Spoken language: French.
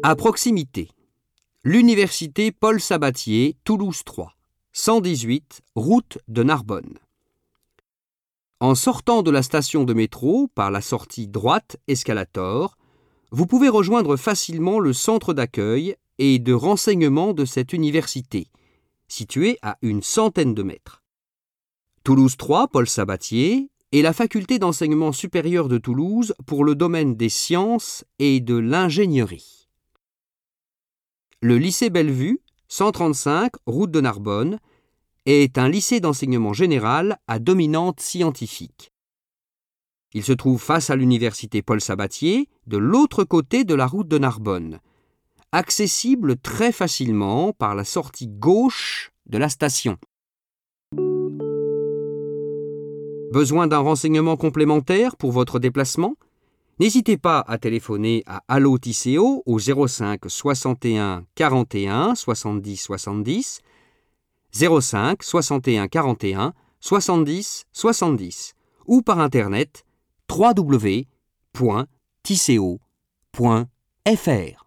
À proximité, l'université Paul Sabatier, Toulouse 3, 118, route de Narbonne. En sortant de la station de métro par la sortie droite Escalator, vous pouvez rejoindre facilement le centre d'accueil et de renseignement de cette université, situé à une centaine de mètres. Toulouse 3, Paul Sabatier, est la faculté d'enseignement supérieur de Toulouse pour le domaine des sciences et de l'ingénierie. Le lycée Bellevue, 135, route de Narbonne, est un lycée d'enseignement général à dominante scientifique. Il se trouve face à l'université Paul Sabatier, de l'autre côté de la route de Narbonne, accessible très facilement par la sortie gauche de la station. Besoin d'un renseignement complémentaire pour votre déplacement? N'hésitez pas à téléphoner à Allo Tisséo au 05 61 41 70 70, 05 61 41 70 70 ou par internet www.tisséo.fr.